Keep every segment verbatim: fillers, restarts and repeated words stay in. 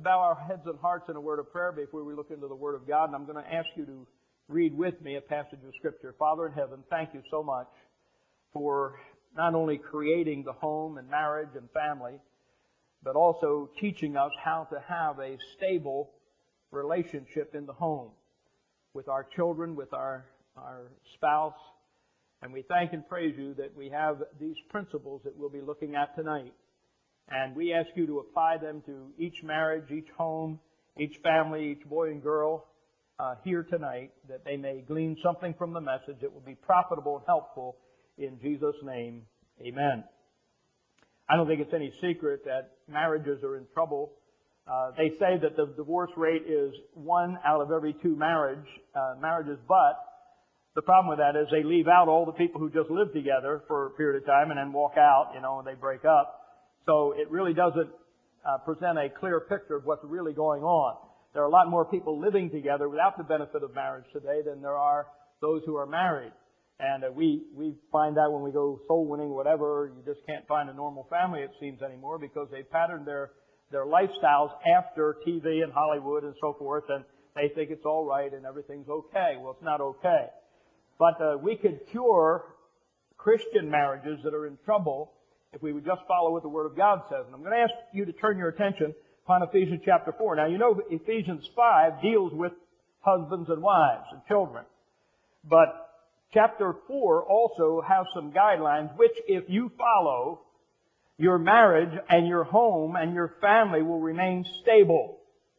bow our heads and hearts in a word of prayer before we look into the Word of God. And I'm going to ask you to read with me a passage of Scripture. Father in heaven, thank you so much for not only creating the home and marriage and family, but also teaching us how to have a stable relationship in the home with our children, with our, our spouse. And we thank and praise you that we have these principles that we'll be looking at tonight. And we ask you to apply them to each marriage, each home, each family, each boy and girl uh, here tonight, that they may glean something from the message that will be profitable and helpful. In Jesus' name, amen. I don't think it's any secret that marriages are in trouble. Uh, they say that the divorce rate is one out of every two marriage uh, marriages, but the problem with that is they leave out all the people who just live together for a period of time and then walk out, you know, and they break up. So it really doesn't uh, present a clear picture of what's really going on. There are a lot more people living together without the benefit of marriage today than there are those who are married. And uh, we, we find that when we go soul winning, whatever, you just can't find a normal family, it seems, anymore, because they pattern their, their lifestyles after T V and Hollywood and so forth, and they think it's all right and everything's okay. Well, it's not okay. But uh, we could cure Christian marriages that are in trouble if we would just follow what the Word of God says. And I'm going to ask you to turn your attention upon Ephesians chapter four. Now, you know Ephesians five deals with husbands and wives and children. But chapter four also has some guidelines which, if you follow, your marriage and your home and your family will remain stable.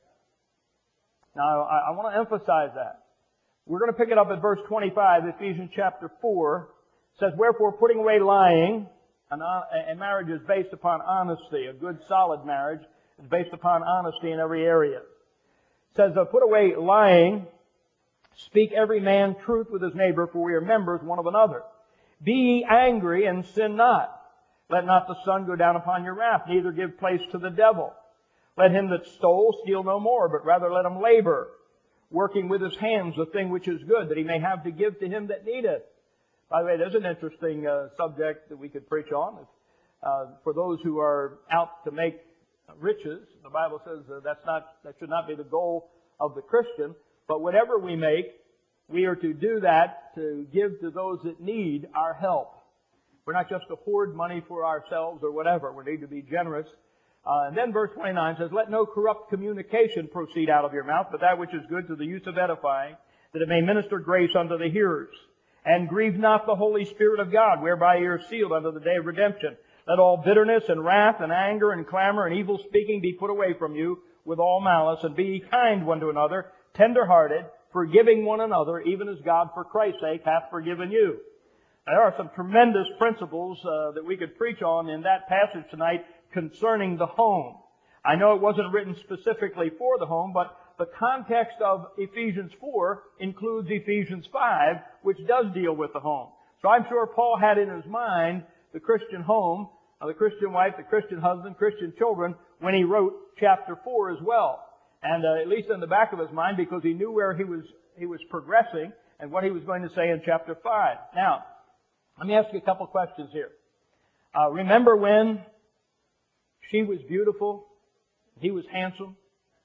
Now, I, I want to emphasize that. We're going to pick it up at verse twenty-five, Ephesians chapter four. It says, "Wherefore, putting away lying," and a marriage is based upon honesty. A good, solid marriage is based upon honesty in every area. It says, "Put away lying, speak every man truth with his neighbor, for we are members one of another. Be ye angry, and sin not. Let not the sun go down upon your wrath, neither give place to the devil. Let him that stole steal no more, but rather let him labor, working with his hands the thing which is good, that he may have to give to him that needeth." By the way, there's an interesting uh, subject that we could preach on. Uh, for those who are out to make riches, the Bible says uh, that's not, that should not be the goal of the Christian. But whatever we make, we are to do that to give to those that need our help. We're not just to hoard money for ourselves or whatever. We need to be generous. Uh, and then verse twenty-nine says, "Let no corrupt communication proceed out of your mouth, but that which is good to the use of edifying, that it may minister grace unto the hearers. And grieve not the Holy Spirit of God, whereby ye are sealed unto the day of redemption. Let all bitterness and wrath and anger and clamor and evil speaking be put away from you with all malice, and be ye kind one to another, tender-hearted, forgiving one another, even as God for Christ's sake hath forgiven you." Now, there are some tremendous principles uh, that we could preach on in that passage tonight concerning the home. I know it wasn't written specifically for the home, but the context of Ephesians four includes Ephesians five, which does deal with the home. So I'm sure Paul had in his mind the Christian home, uh, the Christian wife, the Christian husband, Christian children, when he wrote chapter four as well. And uh, at least in the back of his mind, because he knew where he was he was progressing and what he was going to say in chapter five. Now, let me ask you a couple questions here. Uh, remember when she was beautiful, he was handsome,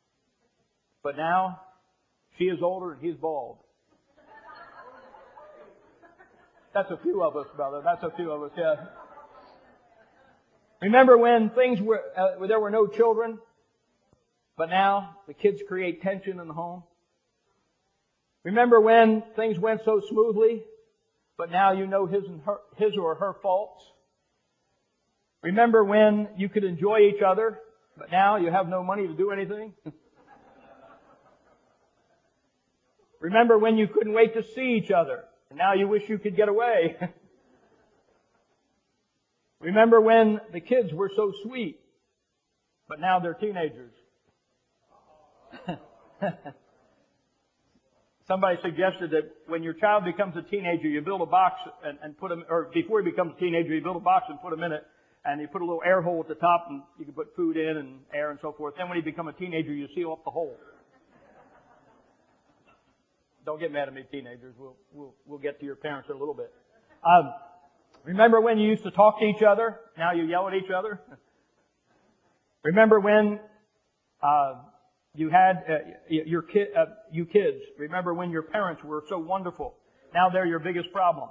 but now she is older and he's bald? That's a few of us, brother. That's a few of us, yeah. Remember when things were, uh, there were no children, but now the kids create tension in the home? Remember when things went so smoothly, but now you know his and her, his or her faults? Remember when you could enjoy each other, but now you have no money to do anything? Remember when you couldn't wait to see each other, and now you wish you could get away? Remember when the kids were so sweet, but now they're teenagers? Somebody suggested that when your child becomes a teenager, you build a box and, and put him, or before he becomes a teenager, you build a box and put him in it, and you put a little air hole at the top, and you can put food in and air and so forth. Then when he becomes a teenager, you seal up the hole. Don't get mad at me, teenagers. We'll we'll we'll get to your parents in a little bit. Um, remember when you used to talk to each other? Now you yell at each other. Remember when Uh, you had uh, your kid, uh, you kids. Remember when your parents were so wonderful? Now they're your biggest problem.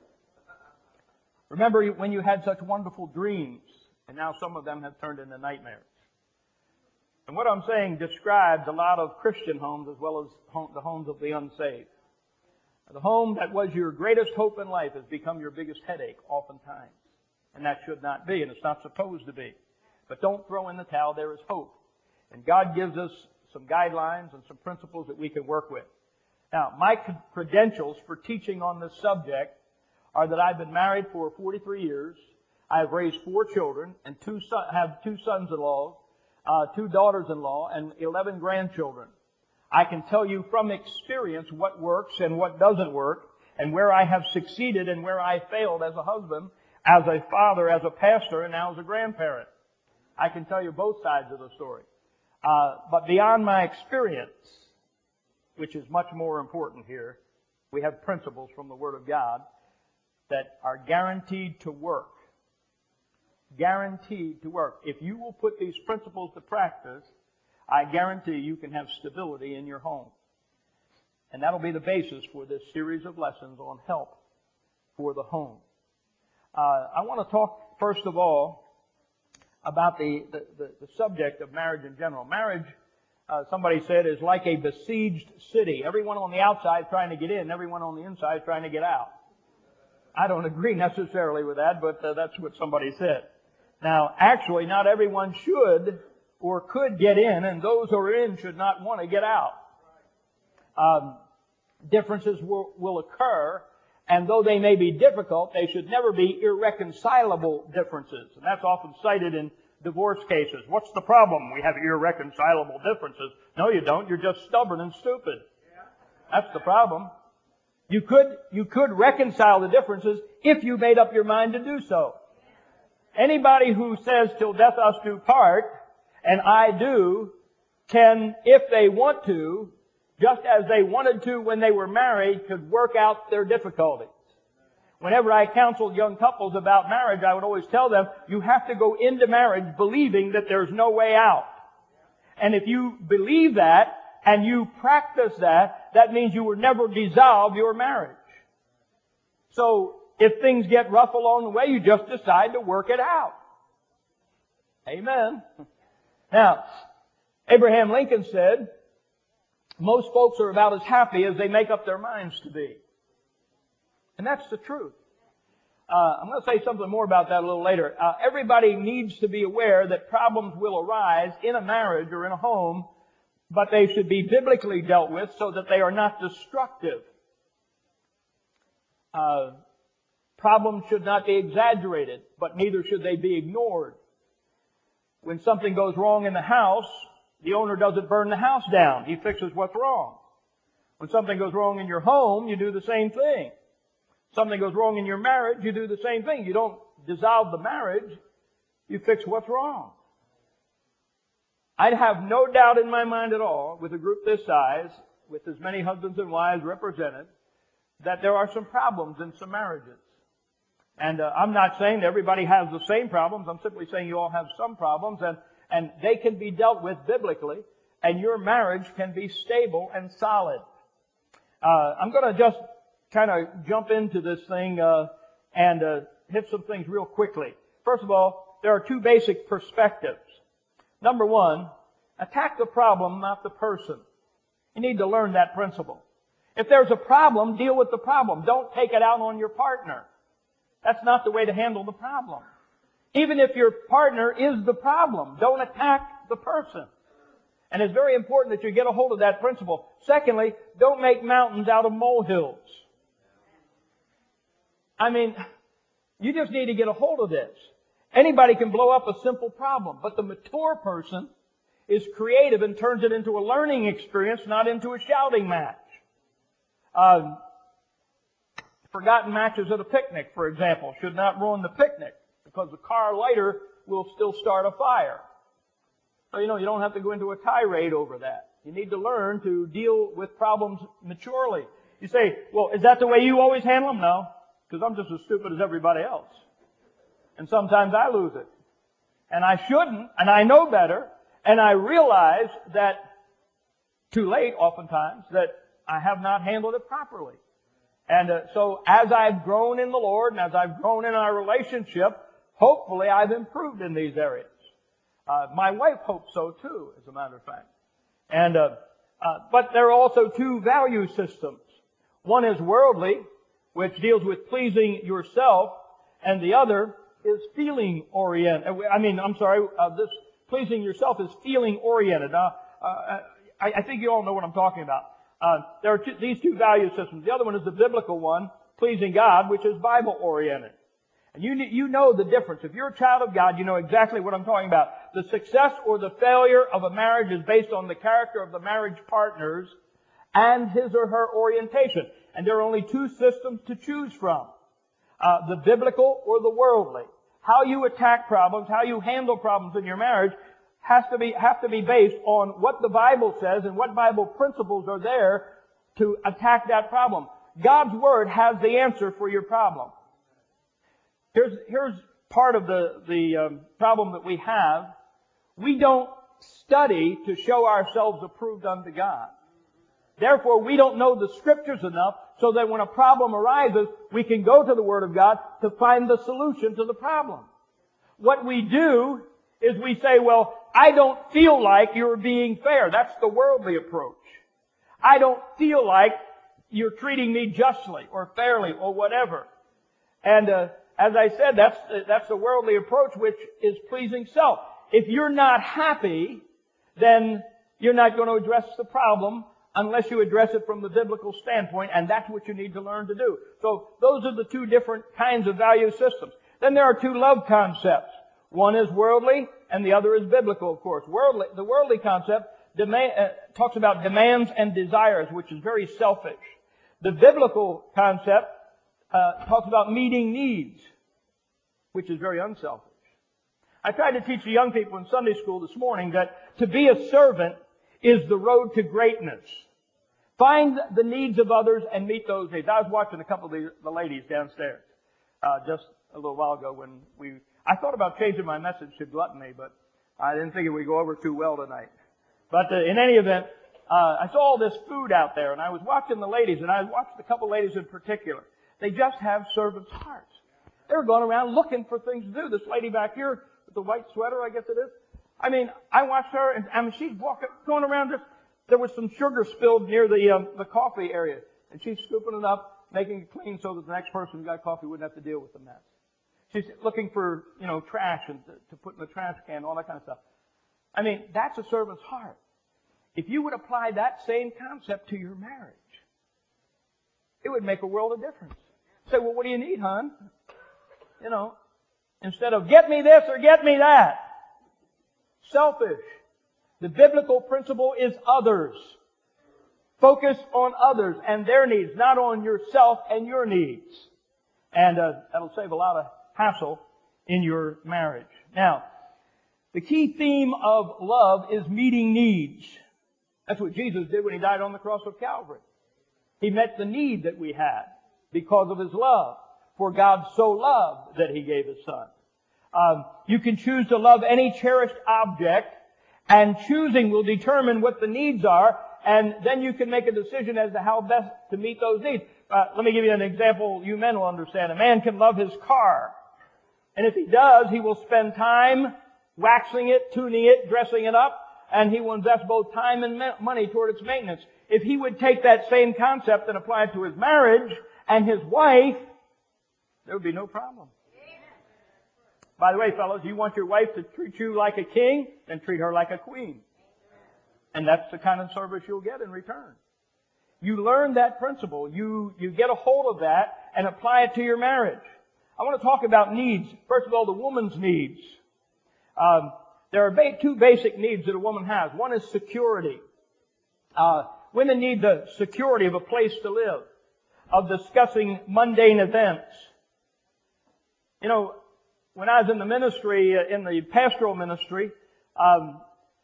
Remember when you had such wonderful dreams, and now some of them have turned into nightmares. And what I'm saying describes a lot of Christian homes as well as home, the homes of the unsaved. The home that was your greatest hope in life has become your biggest headache oftentimes. And that should not be, and it's not supposed to be. But don't throw in the towel, there is hope. And God gives us some guidelines and some principles that we can work with. Now, my credentials for teaching on this subject are that I've been married for forty-three years. I have raised four children and two son, have two sons-in-law, uh, two daughters-in-law, and eleven grandchildren. I can tell you from experience what works and what doesn't work, and where I have succeeded and where I failed as a husband, as a father, as a pastor, and now as a grandparent. I can tell you both sides of the story. Uh, but beyond my experience, which is much more important here, we have principles from the Word of God that are guaranteed to work. Guaranteed to work. If you will put these principles to practice, I guarantee you can have stability in your home. And that'll be the basis for this series of lessons on help for the home. Uh, I want to talk, first of all, about the, the, the, the subject of marriage in general. Marriage, uh, somebody said, is like a besieged city. Everyone on the outside is trying to get in, everyone on the inside is trying to get out. I don't agree necessarily with that, but uh, that's what somebody said. Now, actually, not everyone should or could get in, and those who are in should not want to get out. Um, differences will, will occur, and though they may be difficult, they should never be irreconcilable differences. And that's often cited in divorce cases. What's the problem? We have irreconcilable differences. No, you don't. You're just stubborn and stupid. That's the problem. You could, you could reconcile the differences if you made up your mind to do so. Anybody who says, till death us do part, and I do, can, if they want to, just as they wanted to when they were married, could work out their difficulties. Whenever I counseled young couples about marriage, I would always tell them, you have to go into marriage believing that there's no way out. And if you believe that, and you practice that, that means you will never dissolve your marriage. So, if things get rough along the way, you just decide to work it out. Amen. Now, Abraham Lincoln said, most folks are about as happy as they make up their minds to be. And that's the truth. Uh, I'm going to say something more about that a little later. Uh, everybody needs to be aware that problems will arise in a marriage or in a home, but they should be biblically dealt with so that they are not destructive. Uh, problems should not be exaggerated, but neither should they be ignored. When something goes wrong in the house, the owner doesn't burn the house down. He fixes what's wrong. When something goes wrong in your home, you do the same thing. Something goes wrong in your marriage, you do the same thing. You don't dissolve the marriage, you fix what's wrong. I'd have no doubt in my mind at all, with a group this size, with as many husbands and wives represented, that there are some problems in some marriages. And uh, I'm not saying that everybody has the same problems. I'm simply saying you all have some problems, and, and they can be dealt with biblically, and your marriage can be stable and solid. Uh, I'm going to just kind of jump into this thing uh, and uh, hit some things real quickly. First of all, there are two basic perspectives. Number one, attack the problem, not the person. You need to learn that principle. If there's a problem, deal with the problem. Don't take it out on your partner. That's not the way to handle the problem. Even if your partner is the problem, don't attack the person. And it's very important that you get a hold of that principle. Secondly, don't make mountains out of molehills. I mean, you just need to get a hold of this. Anybody can blow up a simple problem, but the mature person is creative and turns it into a learning experience, not into a shouting match. Uh, forgotten matches at a picnic, for example, should not ruin the picnic, because the car lighter will still start a fire. So, you know, you don't have to go into a tirade over that. You need to learn to deal with problems maturely. You say, well, is that the way you always handle them? No, because I'm just as stupid as everybody else. And sometimes I lose it. And I shouldn't, and I know better, And I realize that, too late oftentimes, that I have not handled it properly. And uh, so as I've grown in the Lord and as I've grown in our relationship, hopefully I've improved in these areas. Uh, my wife hopes so too, as a matter of fact. And uh, uh, but there are also two value systems. One is worldly, which deals with pleasing yourself, and the other is feeling oriented. I mean, I'm sorry, uh, this pleasing yourself is feeling oriented. Uh, uh, I, I think you all know what I'm talking about. Uh, there are two, these two value systems. The other one is the biblical one, pleasing God, which is Bible oriented. And you, you know the difference. If you're a child of God, you know exactly what I'm talking about. The success or the failure of a marriage is based on the character of the marriage partners and his or her orientation. And there are only two systems to choose from. Uh, the biblical or the worldly. How you attack problems, how you handle problems in your marriage has to be, have to be based on what the Bible says and what Bible principles are there to attack that problem. God's Word has the answer for your problem. Here's, here's part of the, the um, problem that we have. We don't study to show ourselves approved unto God. Therefore, we don't know the Scriptures enough so that when a problem arises, we can go to the Word of God to find the solution to the problem. What we do is we say, well, I don't feel like you're being fair. That's the worldly approach. I don't feel like you're treating me justly or fairly or whatever. And uh, as I said, that's that's the worldly approach, which is pleasing self. If you're not happy, then you're not going to address the problem unless you address it from the biblical standpoint, and that's what you need to learn to do. So those are the two different kinds of value systems. Then there are two love concepts. One is worldly, and the other is biblical, of course. Worldly, the worldly concept demand, uh, talks about demands and desires, which is very selfish. The biblical concept uh, talks about meeting needs, which is very unselfish. I tried to teach the young people in Sunday school this morning that to be a servant is the road to greatness. Find the needs of others and meet those needs. I was watching a couple of the, the ladies downstairs uh, just a little while ago when we... I thought about changing my message to gluttony, but I didn't think it would go over too well tonight. But uh, in any event, uh, I saw all this food out there, and I was watching the ladies, and I watched a couple ladies in particular. They just have servants' hearts. They were going around looking for things to do. This lady back here with the white sweater, I guess it is. I mean, I watched her, and I mean, she's walking, going around just... There was some sugar spilled near the um, the coffee area, and she's scooping it up, making it clean so that the next person who got coffee wouldn't have to deal with the mess. She's looking for, you know, trash and to, to put in the trash can, all that kind of stuff. I mean, that's a servant's heart. If you would apply that same concept to your marriage, it would make a world of difference. Say, well, what do you need, hon? You know, instead of get me this or get me that. Selfish. The biblical principle is others. Focus on others and their needs, not on yourself and your needs. And uh, that'll save a lot of hassle in your marriage. Now, the key theme of love is meeting needs. That's what Jesus did when He died on the cross of Calvary. He met the need that we had because of His love. For God so loved that He gave His Son. Um, you can choose to love any cherished object, and choosing will determine what the needs are, and then you can make a decision as to how best to meet those needs. Uh, let me give you an example you men will understand. A man can love his car. And if he does, he will spend time waxing it, tuning it, dressing it up, and he will invest both time and money toward its maintenance. If he would take that same concept and apply it to his marriage and his wife, there would be no problem. By the way, fellas, you want your wife to treat you like a king, then treat her like a queen. And that's the kind of service you'll get in return. You learn that principle. You, you get a hold of that and apply it to your marriage. I want to talk about needs. First of all, the woman's needs. Um, there are ba- two basic needs that a woman has. One is security. Uh, women need the security of a place to live, of discussing mundane events. You know, when I was in the ministry, uh, in the pastoral ministry, um,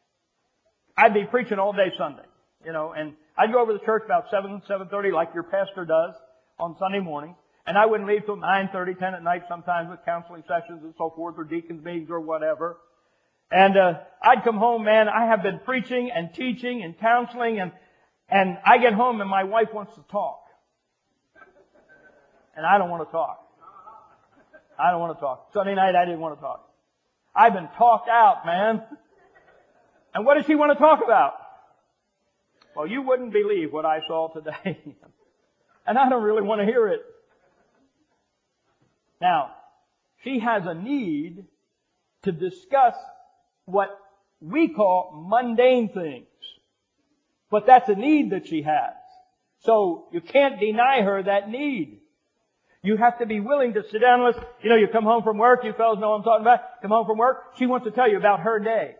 I'd be preaching all day Sunday, you know, and I'd go over to church about seven, seven thirty like your pastor does on Sunday morning, and I wouldn't leave till nine thirty, ten at night sometimes with counseling sessions and so forth, or deacons meetings or whatever. And uh, I'd come home, man, I have been preaching and teaching and counseling, and and I get home and my wife wants to talk. And I don't want to talk. I don't want to talk. Sunday night, I didn't want to talk. I've been talked out, man. And what does she want to talk about? Well, you wouldn't believe what I saw today. And I don't really want to hear it. Now, she has a need to discuss what we call mundane things. But that's a need that she has. So you can't deny her that need. You have to be willing to sit down with, you know, you come home from work, you fellas know what I'm talking about, come home from work, she wants to tell you about her day.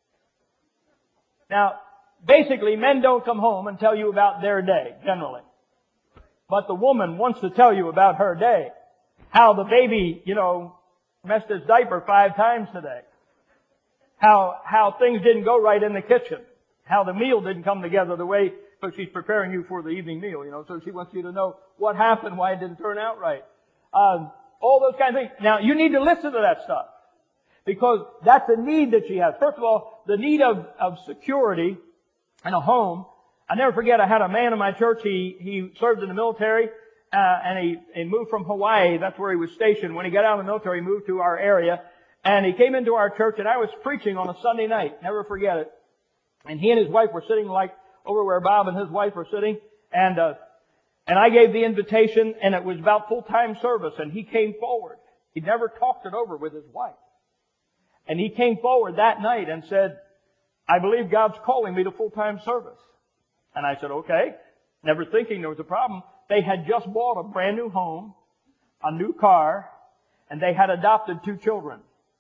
Now, basically, men don't come home and tell you about their day, generally. But the woman wants to tell you about her day. How the baby, you know, messed his diaper five times today. How, how things didn't go right in the kitchen. How the meal didn't come together the way, so she's preparing you for the evening meal, you know, so she wants you to know what happened, why it didn't turn out right. Um, all those kind of things. Now, you need to listen to that stuff. Because that's a need that she has. First of all, the need of, of security in a home. I never forget, I had a man in my church, he, he served in the military, uh, and he, he moved from Hawaii, that's where he was stationed. When he got out of the military, he moved to our area, and he came into our church, and I was preaching on a Sunday night, never forget it. And he and his wife were sitting like over where Bob and his wife were sitting, and, uh, and I gave the invitation, and it was about full-time service, and he came forward. He never talked it over with his wife. And he came forward that night and said, I believe God's calling me to full-time service. And I said, okay. Never thinking there was a problem. They had just bought a brand new home, a new car, and they had adopted two children.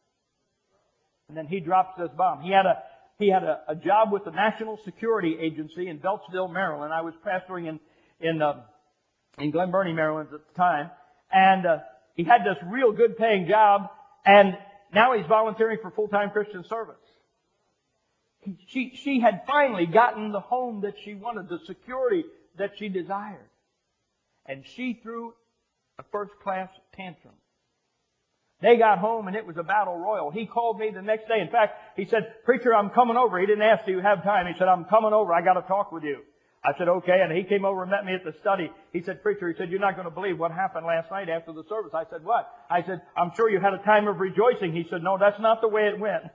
And then he drops this bomb. He had a, he had a, a job with the National Security Agency in Beltsville, Maryland. I was pastoring in, in, uh, in Glen Burnie, Maryland at the time. And, uh, he had this real good paying job, and now he's volunteering for full-time Christian service. She, she had finally gotten the home that she wanted, the security that she desired. And she threw a first-class tantrum. They got home and it was a battle royal. He called me the next day. In fact, he said, preacher, I'm coming over. He didn't ask, do you have time? He said, I'm coming over. I got to talk with you. I said, okay. And he came over and met me at the study. He said, preacher, he said, you're not going to believe what happened last night after the service. I said, what? I said, I'm sure you had a time of rejoicing. He said, no, that's not the way it went.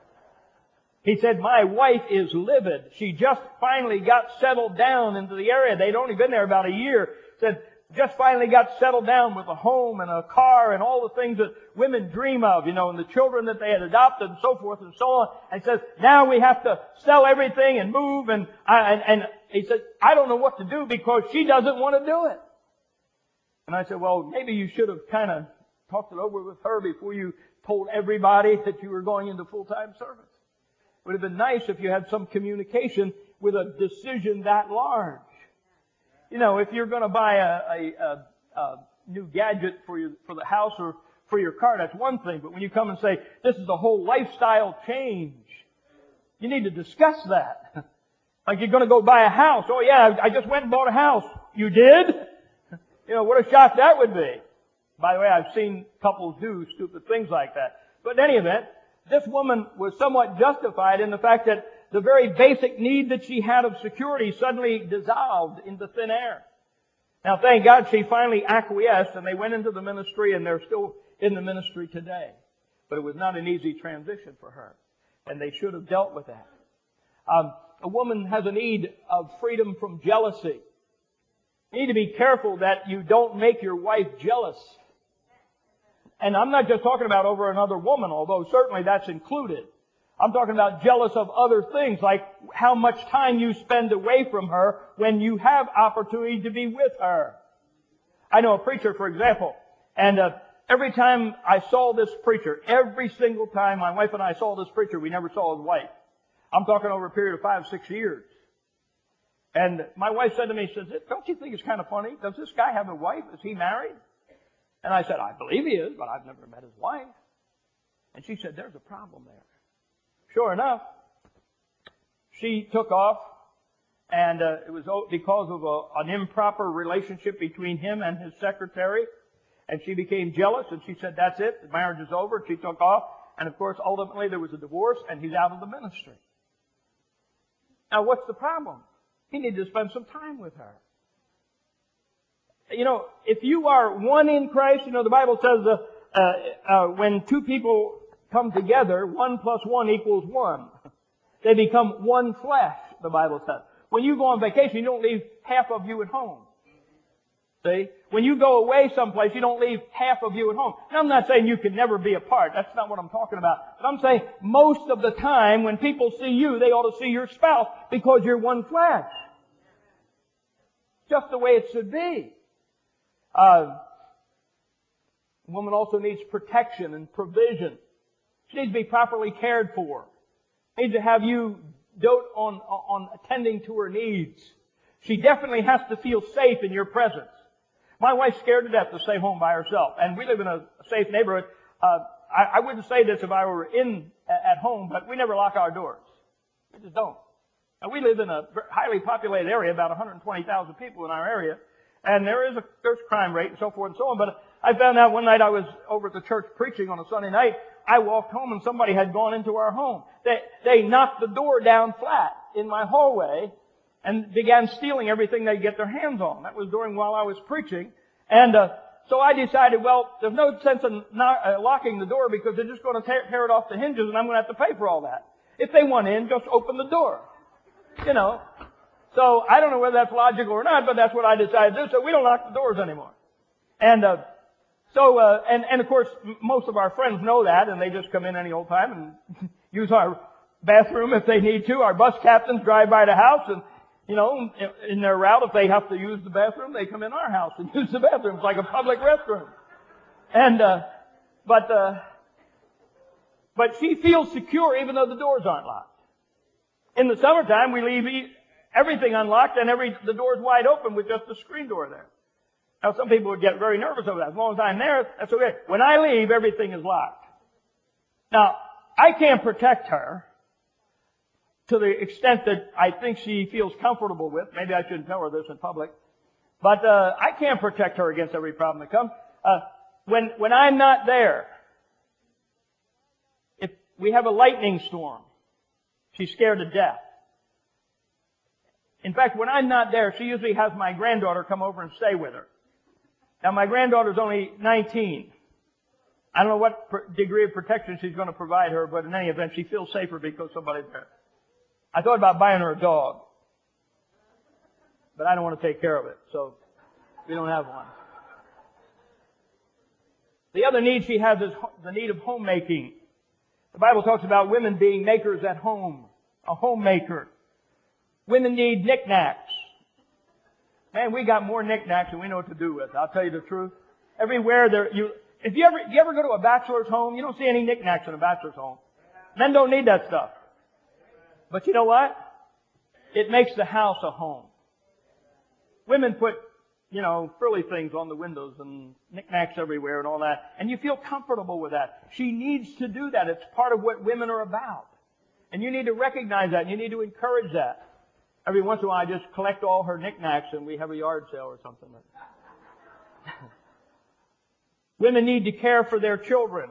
He said, my wife is livid. She just finally got settled down into the area. They'd only been there about a year. Said, just finally got settled down with a home and a car and all the things that women dream of, you know, and the children that they had adopted and so forth and so on. And says, now we have to sell everything and move. And, I, and, and he said, I don't know what to do because she doesn't want to do it. And I said, well, maybe you should have kind of talked it over with her before you told everybody that you were going into full-time service. It would have been nice if you had some communication with a decision that large. You know, if you're going to buy a, a, a, a new gadget for your, for the house or for your car, that's one thing. But when you come and say, this is a whole lifestyle change, you need to discuss that. Like you're going to go buy a house. Oh yeah, I just went and bought a house. You did? You know, what a shock that would be. By the way, I've seen couples do stupid things like that. But in any event, this woman was somewhat justified in the fact that the very basic need that she had of security suddenly dissolved into thin air. Now, thank God she finally acquiesced and they went into the ministry and they're still in the ministry today. But it was not an easy transition for her. And they should have dealt with that. Um, a woman has a need of freedom from jealousy. You need to be careful that you don't make your wife jealous. And I'm not just talking about over another woman, although certainly that's included. I'm talking about jealous of other things, like how much time you spend away from her when you have opportunity to be with her. I know a preacher, for example, and uh, every time I saw this preacher, every single time my wife and I saw this preacher, we never saw his wife. I'm talking over a period of five, six years. And my wife said to me, she says, don't you think it's kind of funny? Does this guy have a wife? Is he married? And I said, I believe he is, but I've never met his wife. And she said, there's a problem there. Sure enough, she took off, and uh, it was because of a, an improper relationship between him and his secretary, and she became jealous, and she said, that's it, the marriage is over, and she took off. And of course, ultimately there was a divorce and he's out of the ministry. Now what's the problem? He needed to spend some time with her. You know, if you are one in Christ, you know, the Bible says uh, uh, uh, when two people come together, one plus one equals one. They become one flesh, the Bible says. When you go on vacation, you don't leave half of you at home. See? When you go away someplace, you don't leave half of you at home. Now, I'm not saying you can never be apart. That's not what I'm talking about. But I'm saying most of the time, when people see you, they ought to see your spouse because you're one flesh. Just the way it should be. Uh, a woman also needs protection and provision. She needs to be properly cared for. She needs to have you dote on, on attending to her needs. She definitely has to feel safe in your presence. My wife's scared to death to stay home by herself, and we live in a safe neighborhood. Uh, I, I wouldn't say this if I were in at home, but we never lock our doors. We just don't. Now, we live in a highly populated area, about one hundred twenty thousand people in our area, and there is a there's crime rate and so forth and so on. But I found out one night I was over at the church preaching on a Sunday night. I walked home and somebody had gone into our home. They they knocked the door down flat in my hallway and began stealing everything they get their hands on. That was during while I was preaching. And uh, so I decided, well, there's no sense in not, uh, locking the door because they're just going to tear, tear it off the hinges and I'm going to have to pay for all that. If they want in, just open the door. You know. So I don't know whether that's logical or not, but that's what I decided to do. So we don't lock the doors anymore. And uh, so, uh, and, and of course, most of our friends know that and they just come in any old time and use our bathroom if they need to. Our bus captains drive by the house and you know, in their route, if they have to use the bathroom, they come in our house and use the bathroom. It's like a public restroom. And, uh, but, uh, but she feels secure even though the doors aren't locked. In the summertime, we leave everything unlocked and every, the door's wide open with just a screen door there. Now, some people would get very nervous over that. As long as I'm there, that's okay. When I leave, everything is locked. Now, I can't protect her to the extent that I think she feels comfortable with. Maybe I shouldn't tell her this in public. But uh, I can't protect her against every problem that comes. Uh, when, when I'm not there, if we have a lightning storm, she's scared to death. In fact, when I'm not there, she usually has my granddaughter come over and stay with her. Now, my granddaughter's only nineteen. I don't know what per- degree of protection she's going to provide her, but in any event, she feels safer because somebody's there. I thought about buying her a dog, but I don't want to take care of it, so we don't have one. The other need she has is the need of homemaking. The Bible talks about women being makers at home, a homemaker. Women need knickknacks. Man, we got more knickknacks than we know what to do with. I'll tell you the truth. Everywhere there, you, if you ever, you ever go to a bachelor's home, you don't see any knickknacks in a bachelor's home. Men don't need that stuff. But you know what? It makes the house a home. Women put, you know, frilly things on the windows and knickknacks everywhere and all that. And you feel comfortable with that. She needs to do that. It's part of what women are about. And you need to recognize that and you need to encourage that. Every once in a while I just collect all her knickknacks and we have a yard sale or something. Women need to care for their children.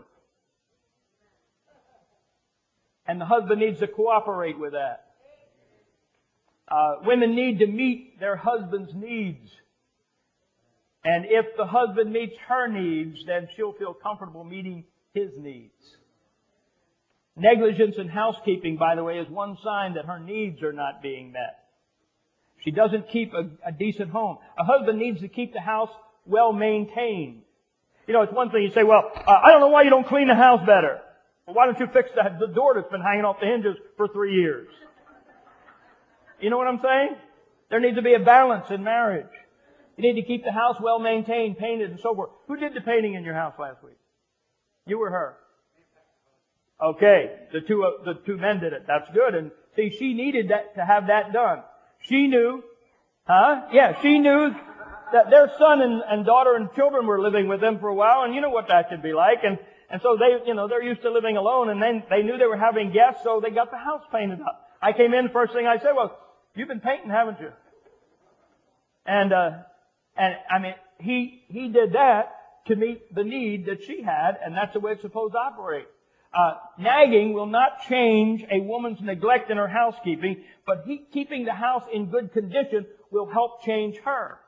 And the husband needs to cooperate with that. Uh, women need to meet their husband's needs. And if the husband meets her needs, then she'll feel comfortable meeting his needs. Negligence in housekeeping, by the way, is one sign that her needs are not being met. She doesn't keep a, a decent home. A husband needs to keep the house well maintained. You know, it's one thing you say, well, uh, I don't know why you don't clean the house better. Well, why don't you fix that, the door that's been hanging off the hinges for three years? You know what I'm saying? There needs to be a balance in marriage. You need to keep the house well maintained, painted, and so forth. Who did the painting in your house last week? You or her? Okay, the two uh, the two men did it. That's good. And see, she needed that to have that done. She knew, huh? Yeah, she knew that their son and, and daughter and children were living with them for a while, and you know what that could be like. And And so they, you know, they're used to living alone, and then they knew they were having guests, so they got the house painted up. I came in, first thing I said, well, you've been painting, haven't you? And, uh, and, I mean, he, he did that to meet the need that she had, and that's the way it's supposed to operate. Uh, nagging will not change a woman's neglect in her housekeeping, but he, keeping the house in good condition will help change her.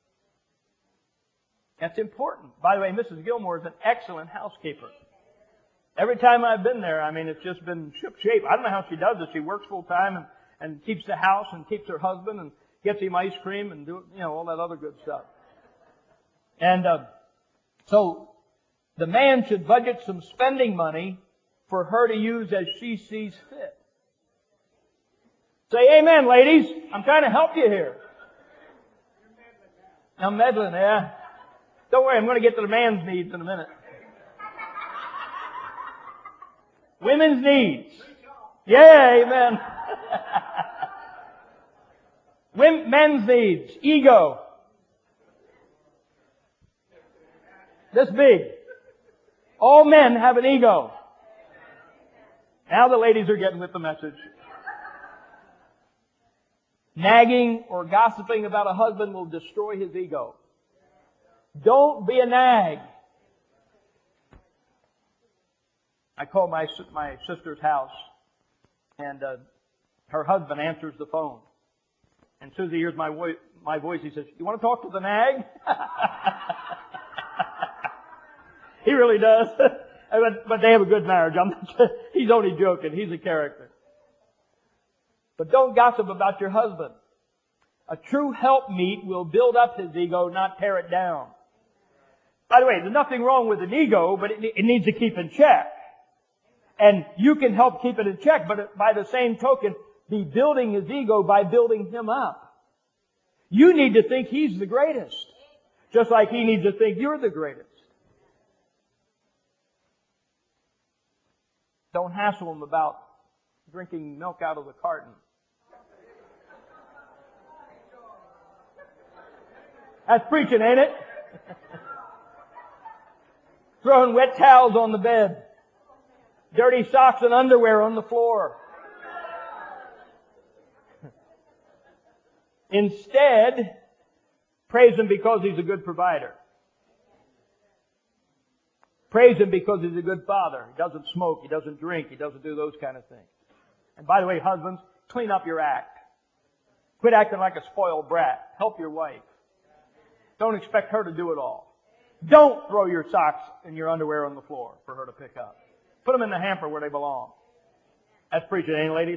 That's important. By the way, Missus Gilmore is an excellent housekeeper. Every time I've been there, I mean, it's just been ship-shape. I don't know how she does it. She works full-time and, and keeps the house and keeps her husband and gets him ice cream and do, you know, all that other good stuff. And uh, so the man should budget some spending money for her to use as she sees fit. Say amen, ladies. I'm trying to help you here. I'm meddling, yeah. Don't worry, I'm going to get to the man's needs in a minute. Women's needs. Yeah, amen. Women, men's needs. Ego. This big. All men have an ego. Now the ladies are getting with the message. Nagging or gossiping about a husband will destroy his ego. Don't be a nag. I call my my sister's house, and uh, her husband answers the phone. And as soon as he hears my, vo- my voice, he says, "You want to talk to the nag?" He really does. but, but they have a good marriage. I'm not, he's only joking. He's a character. But don't gossip about your husband. A true helpmeet will build up his ego, not tear it down. By the way, there's nothing wrong with an ego, but it, it needs to keep in check. And you can help keep it in check, but by the same token, be building his ego by building him up. You need to think he's the greatest, just like he needs to think you're the greatest. Don't hassle him about drinking milk out of the carton. That's preaching, ain't it? Throwing wet towels on the bed. Dirty socks and underwear on the floor. Instead, praise Him because He's a good provider. Praise Him because He's a good father. He doesn't smoke, He doesn't drink, He doesn't do those kind of things. And by the way, husbands, clean up your act. Quit acting like a spoiled brat. Help your wife. Don't expect her to do it all. Don't throw your socks and your underwear on the floor for her to pick up. Put them in the hamper where they belong. That's preaching, ain't it, ladies?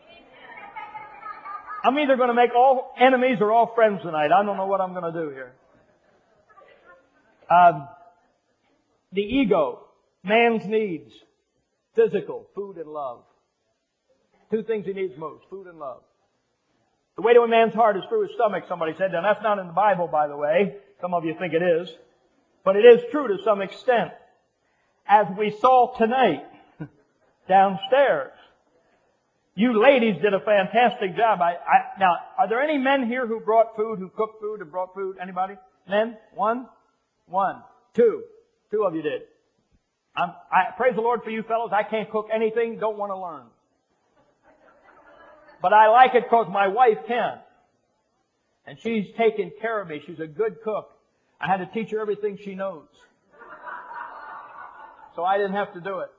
I'm either going to make all enemies or all friends tonight. I don't know what I'm going to do here. Um, the ego, man's needs, physical, food and love. Two things he needs most, food and love. The way to a man's heart is through his stomach, somebody said. Now, that's not in the Bible, by the way. Some of you think it is. But it is true to some extent. As we saw tonight, downstairs. You ladies did a fantastic job. I, I, now, are there any men here who brought food, who cooked food and brought food? Anybody? Men? One? One. Two. Two of you did. I'm, I praise the Lord for you fellows. I can't cook anything. Don't want to learn. But I like it because my wife can. And she's taken care of me. She's a good cook. I had to teach her everything she knows. So I didn't have to do it.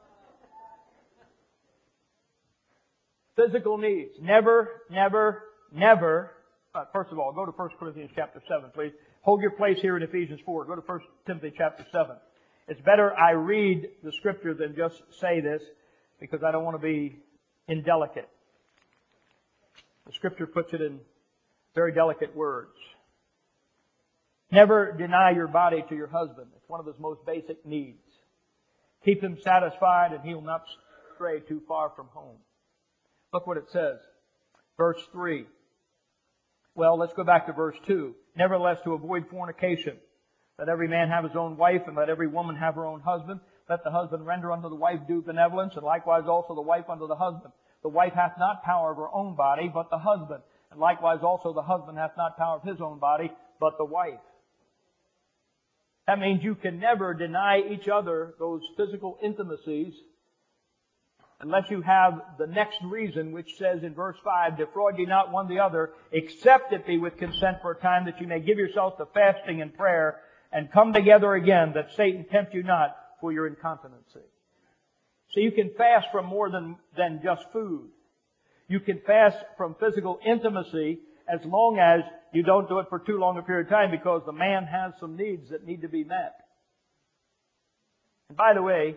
Physical needs. Never, never, never. Uh, first of all, go to First Corinthians chapter seven, please. Hold your place here in Ephesians four. Go to First Timothy chapter seven. It's better I read the scripture than just say this because I don't want to be indelicate. The scripture puts it in very delicate words. Never deny your body to your husband. It's one of his most basic needs. Keep him satisfied and he'll not stray too far from home. Look what it says. Verse three. Well, let's go back to verse two. Nevertheless, to avoid fornication, let every man have his own wife, and let every woman have her own husband. Let the husband render unto the wife due benevolence, and likewise also the wife unto the husband. The wife hath not power of her own body, but the husband. And likewise also the husband hath not power of his own body, but the wife. That means you can never deny each other those physical intimacies unless you have the next reason, which says in verse five, defraud ye not one the other, except it be with consent for a time, that you may give yourselves to fasting and prayer, and come together again, that Satan tempt you not for your incontinency. So you can fast from more than, than just food. You can fast from physical intimacy as long as you don't do it for too long a period of time, because the man has some needs that need to be met. And by the way,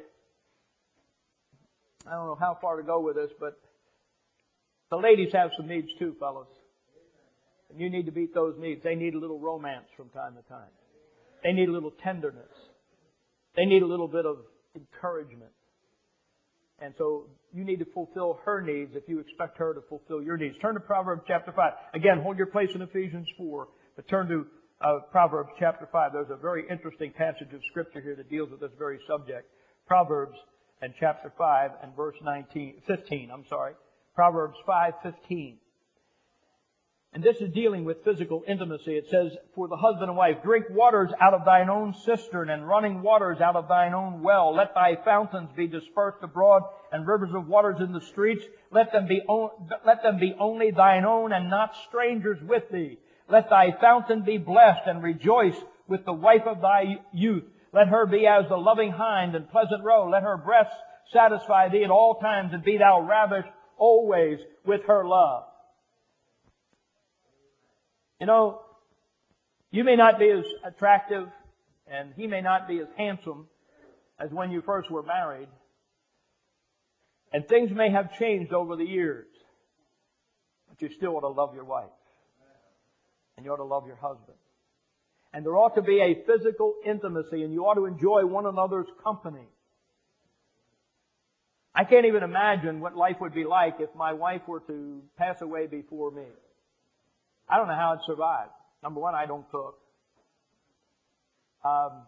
I don't know how far to go with this, but the ladies have some needs too, fellas. And you need to meet those needs. They need a little romance from time to time. They need a little tenderness. They need a little bit of encouragement. And so you need to fulfill her needs if you expect her to fulfill your needs. Turn to Proverbs chapter five. Again, hold your place in Ephesians four, but turn to uh, Proverbs chapter five. There's a very interesting passage of Scripture here that deals with this very subject. Proverbs and chapter five and verse nineteen, fifteen, I'm sorry. Proverbs five fifteen. And this is dealing with physical intimacy. It says, for the husband and wife, drink waters out of thine own cistern, and running waters out of thine own well. Let thy fountains be dispersed abroad, and rivers of waters in the streets. Let them be, on, let them be only thine own, and not strangers with thee. Let thy fountain be blessed, and rejoice with the wife of thy youth. Let her be as the loving hind and pleasant roe. Let her breasts satisfy thee at all times, and be thou ravished always with her love. You know, you may not be as attractive, and he may not be as handsome as when you first were married. And things may have changed over the years. But you still ought to love your wife. And you ought to love your husband. And there ought to be a physical intimacy, and you ought to enjoy one another's company. I can't even imagine what life would be like if my wife were to pass away before me. I don't know how I'd survive. Number one, I don't cook. Um,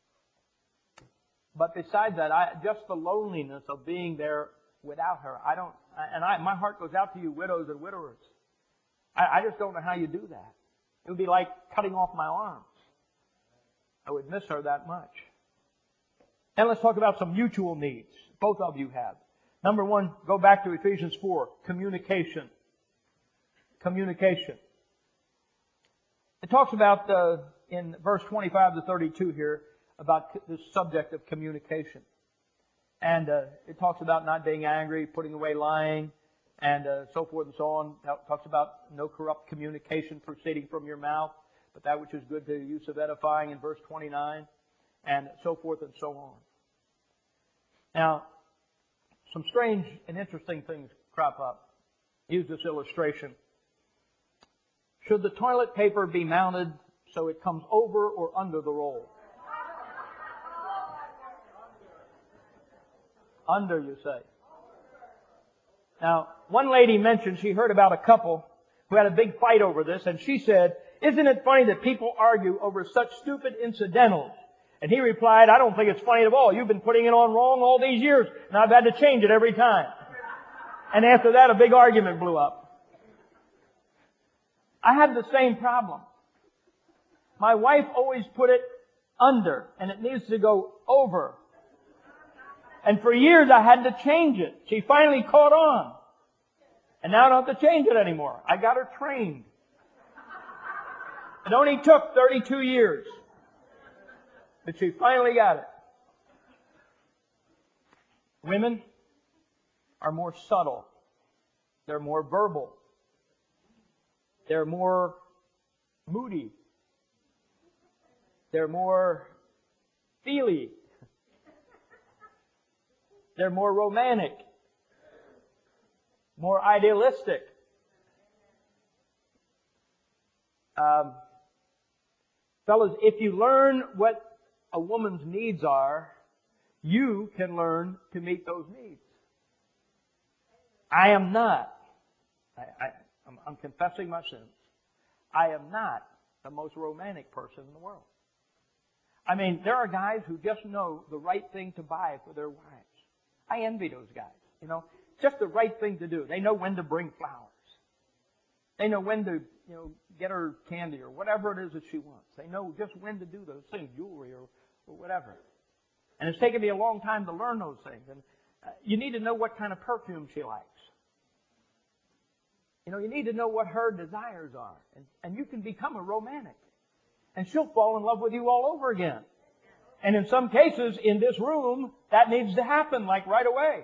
but besides that, I, just the loneliness of being there without her, I don't, and I, my heart goes out to you widows and widowers. I, I just don't know how you do that. It would be like cutting off my arms. I would miss her that much. And let's talk about some mutual needs. Both of you have. Number one, go back to Ephesians four, communication. Communication. It talks about, uh, in verse twenty-five to thirty-two here, about this subject of communication. And uh, it talks about not being angry, putting away lying, and uh, so forth and so on. It talks about no corrupt communication proceeding from your mouth, but that which is good to the use of edifying in verse twenty-nine, and so forth and so on. Now, some strange and interesting things crop up. Use this illustration. Should the toilet paper be mounted so it comes over or under the roll? Under, you say. Now, one lady mentioned she heard about a couple who had a big fight over this, and she said, isn't it funny that people argue over such stupid incidentals? And he replied, I don't think it's funny at all. You've been putting it on wrong all these years, and I've had to change it every time. And after that, a big argument blew up. I have the same problem. My wife always put it under, and it needs to go over. And for years I had to change it. She finally caught on. And now I don't have to change it anymore. I got her trained. It only took thirty-two years. But she finally got it. Women are more subtle. They're more verbal. They're more moody. They're more feely. They're more romantic. More idealistic. Um, fellas, if you learn what a woman's needs are, you can learn to meet those needs. I am not. I, I, I'm, I'm confessing my sins. I am not the most romantic person in the world. I mean, there are guys who just know the right thing to buy for their wives. I envy those guys. You know, just the right thing to do. They know when to bring flowers. They know when to, you know, get her candy or whatever it is that she wants. They know just when to do those things, jewelry or, or whatever. And it's taken me a long time to learn those things. And uh, you need to know what kind of perfume she likes. You know, you need to know what her desires are. And, and you can become a romantic. And she'll fall in love with you all over again. And in some cases, in this room, that needs to happen, like right away.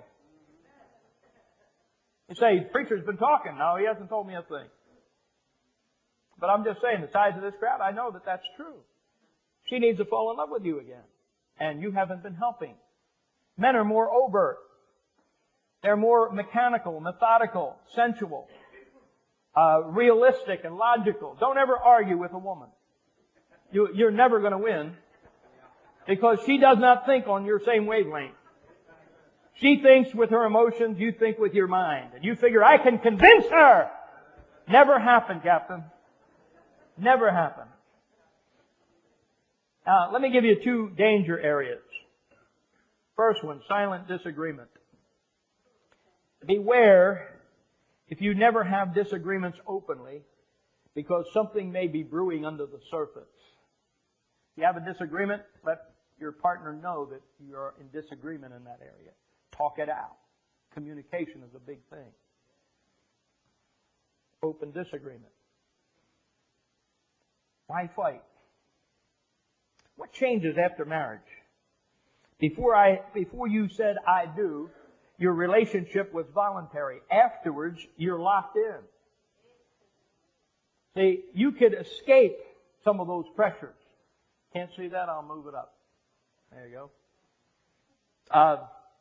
You say, preacher's been talking. No, he hasn't told me a thing. But I'm just saying, the size of this crowd, I know that that's true. She needs to fall in love with you again. And you haven't been helping. Men are more overt. They're more mechanical, methodical, sensual, uh, realistic, and logical. Don't ever argue with a woman. You, you're never going to win because she does not think on your same wavelength. She thinks with her emotions, you think with your mind. And you figure, I can convince her. Never happened, Captain. Never happened. Uh, let me give you two danger areas. First one, silent disagreement. Beware if you never have disagreements openly, because something may be brewing under the surface. If you have a disagreement, let your partner know that you're in disagreement in that area. Talk it out. Communication is a big thing. Open disagreement. Why fight? What changes after marriage? Before I, before you said I do, your relationship was voluntary. Afterwards, you're locked in. See, you could escape some of those pressures. Can't see that? I'll move it up. There you go. Uh,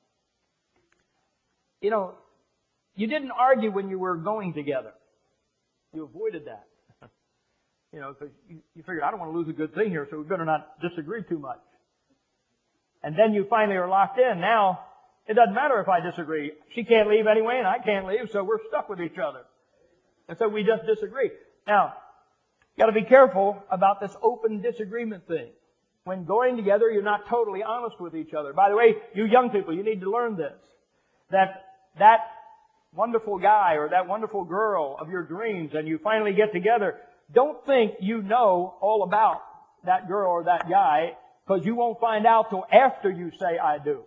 you know, you didn't argue when you were going together. You avoided that. You know, because you, you figured, I don't want to lose a good thing here, so we better not disagree too much. And then you finally are locked in. Now, it doesn't matter if I disagree. She can't leave anyway, and I can't leave, so we're stuck with each other. And so we just disagree. Now, you got to be careful about this open disagreement thing. When going together, you're not totally honest with each other. By the way, you young people, you need to learn this. That that wonderful guy or that wonderful girl of your dreams, and you finally get together, don't think you know all about that girl or that guy, because you won't find out till after you say, I do.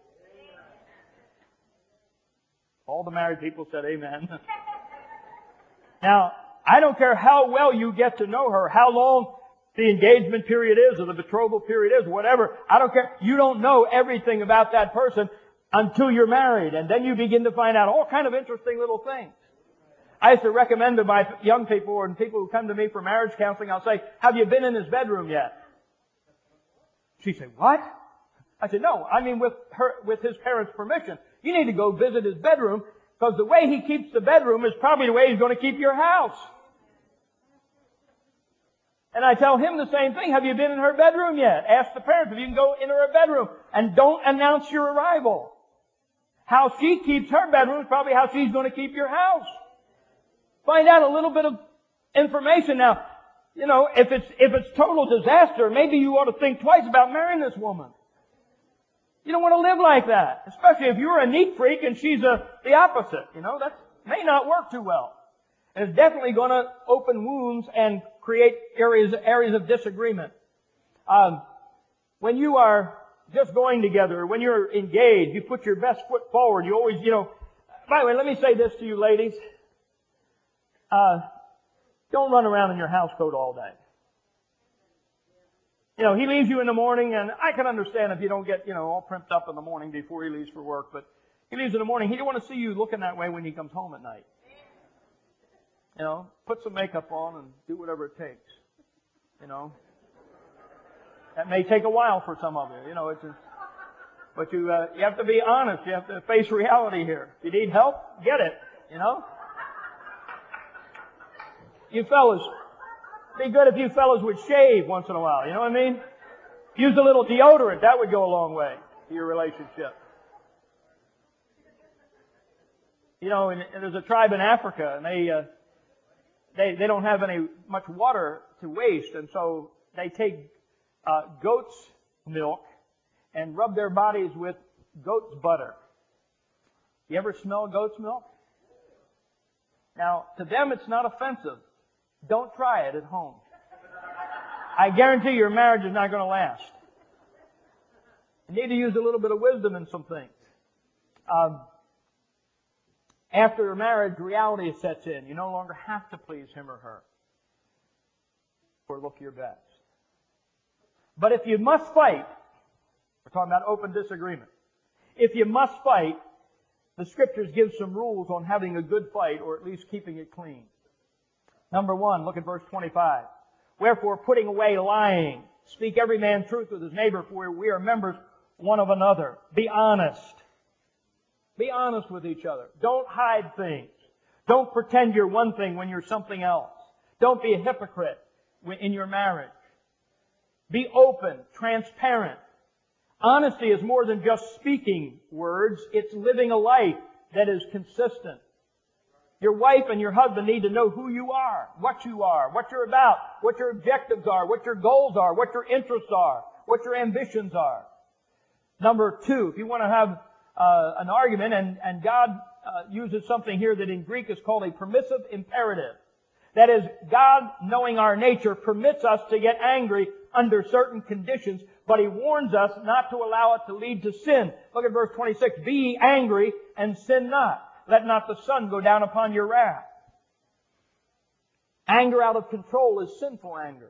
All the married people said amen. Now, I don't care how well you get to know her, how long the engagement period is or the betrothal period is, whatever. I don't care. You don't know everything about that person until you're married. And then you begin to find out all kind of interesting little things. I used to recommend to my young people and people who come to me for marriage counseling, I'll say, have you been in his bedroom yet? She'd say, what? I said, no, I mean with her, with his parents' permission. You need to go visit his bedroom, because the way he keeps the bedroom is probably the way he's going to keep your house. And I tell him the same thing. Have you been in her bedroom yet? Ask the parents if you can go into her bedroom. And don't announce your arrival. How she keeps her bedroom is probably how she's going to keep your house. Find out a little bit of information. Now, you know, if it's, if it's total disaster, maybe you ought to think twice about marrying this woman. You don't want to live like that. Especially if you're a neat freak and she's a, the opposite. You know, that may not work too well. And it's definitely going to open wounds and create areas, areas of disagreement. Um, when you are just going together, when you're engaged, you put your best foot forward. You always, you know, by the way, let me say this to you ladies. Uh, don't run around in your house coat all day. You know, he leaves you in the morning, and I can understand if you don't get, you know, all primped up in the morning before he leaves for work, but he leaves in the morning. He don't want to see you looking that way when he comes home at night. You know, put some makeup on and do whatever it takes. You know, that may take a while for some of you. You know, it's just, but you uh, you have to be honest. You have to face reality here. If you need help, get it. You know, you fellas, be good if you fellas would shave once in a while. You know what I mean? Use a little deodorant. That would go a long way to your relationship. You know, and, and there's a tribe in Africa, and they. Uh, They, they don't have any much water to waste, and so they take uh, goat's milk and rub their bodies with goat's butter. You ever smell goat's milk? Now, to them it's not offensive. Don't try it at home. I guarantee your marriage is not going to last. You need to use a little bit of wisdom in some things. Um, After marriage, reality sets in. You no longer have to please him or her or look your best. But if you must fight, We're talking about open disagreement. If you must fight, the Scriptures give some rules on having a good fight, or at least keeping it clean. Number one, look at verse twenty-five. Wherefore, putting away lying, speak every man truth with his neighbor, for we are members one of another. Be honest. Be honest with each other. Don't hide things. Don't pretend you're one thing when you're something else. Don't be a hypocrite in your marriage. Be open, transparent. Honesty is more than just speaking words. It's living a life that is consistent. Your wife and your husband need to know who you are, what you are, what you're about, what your objectives are, what your goals are, what your interests are, what your ambitions are. Number two, if you want to have uh, an argument, and, and God uh, uses something here that in Greek is called a permissive imperative. That is, God, knowing our nature, permits us to get angry under certain conditions, but He warns us not to allow it to lead to sin. Look at verse twenty-six. Be ye angry and sin not. Let not the sun go down upon your wrath. Anger out of control is sinful anger.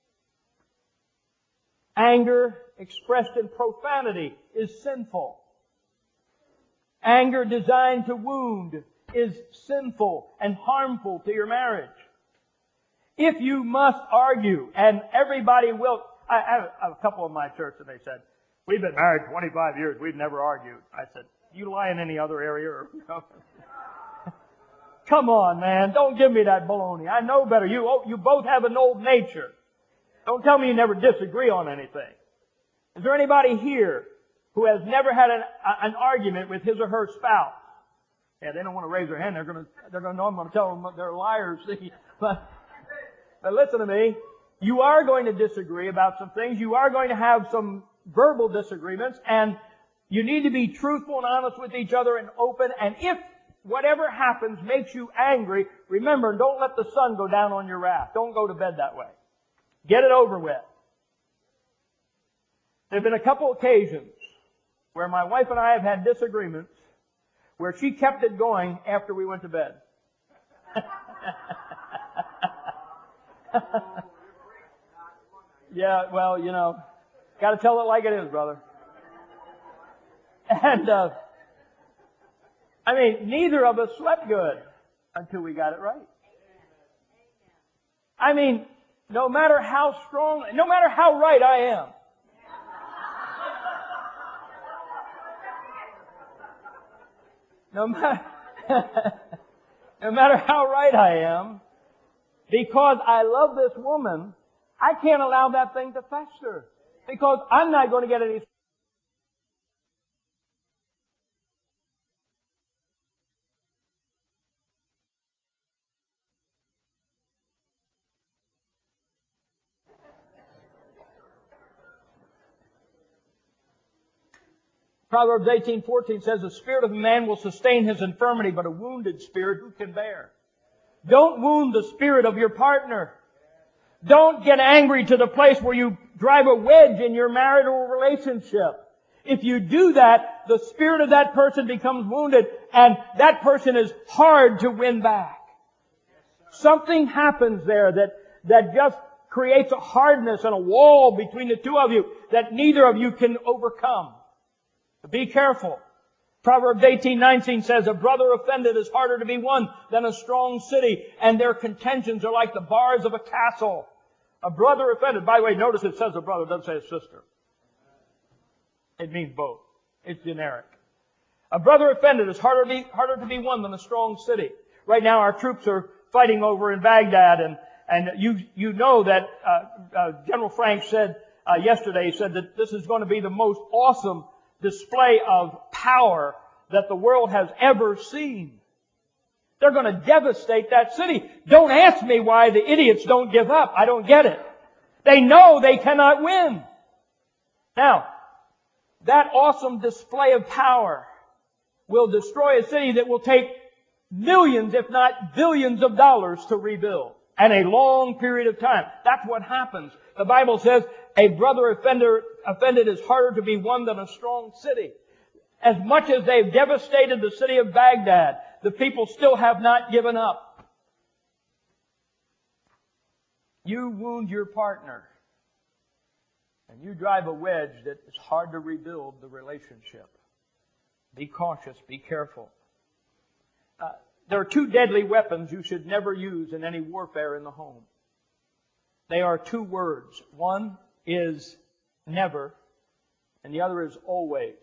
Anger expressed in profanity is sinful. Anger designed to wound is sinful and harmful to your marriage. If you must argue, and everybody will... I have a couple of my church and they said, we've been married twenty-five years, we've never argued. I said, you lie in any other area? Or, you know? Come on, man, don't give me that baloney. I know better. You, oh, you both have an old nature. Don't tell me you never disagree on anything. Is there anybody here who has never had an, an argument with his or her spouse? Yeah, they don't want to raise their hand. They're going to, they're going to know I'm going to tell them they're liars. See? But, but listen to me. You are going to disagree about some things. You are going to have some verbal disagreements, and you need to be truthful and honest with each other and open. And if whatever happens makes you angry, remember, don't let the sun go down on your wrath. Don't go to bed that way. Get it over with. There have been a couple occasions where my wife and I have had disagreements where she kept it going after we went to bed. Yeah, well, you know, got to tell it like it is, brother. And, uh, I mean, neither of us slept good until we got it right. I mean, no matter how strong, no matter how right I am, no matter, no matter how right I am, because I love this woman, I can't allow that thing to fester. Because I'm not going to get any... Proverbs eighteen fourteen says, the spirit of a man will sustain his infirmity, but a wounded spirit who can bear? Don't wound the spirit of your partner. Don't get angry to the place where you drive a wedge in your marital relationship. If you do that, the spirit of that person becomes wounded, and that person is hard to win back. Something happens there that, that just creates a hardness and a wall between the two of you that neither of you can overcome. Be careful. Proverbs eighteen nineteen says, a brother offended is harder to be won than a strong city, and their contentions are like the bars of a castle. A brother offended, by the way, notice it says a brother, it doesn't say a sister. It means both. It's generic. A brother offended is harder to be, harder to be won than a strong city. Right now our troops are fighting over in Baghdad, and, and you, you know that uh, uh, General Frank said uh, yesterday, he said that this is going to be the most awesome display of power that the world has ever seen. They're going to devastate that city. Don't ask me why the idiots don't give up. I don't get it. They know they cannot win. Now, that awesome display of power will destroy a city that will take millions, if not billions of dollars to rebuild. And a long period of time. That's what happens. The Bible says a brother offender, offended is harder to be won than a strong city. As much as they've devastated the city of Baghdad, the people still have not given up. You wound your partner, and you drive a wedge that it's hard to rebuild the relationship. Be cautious. Be careful. Uh, there are two deadly weapons you should never use in any warfare in the home. They are two words. One is never, and the other is always.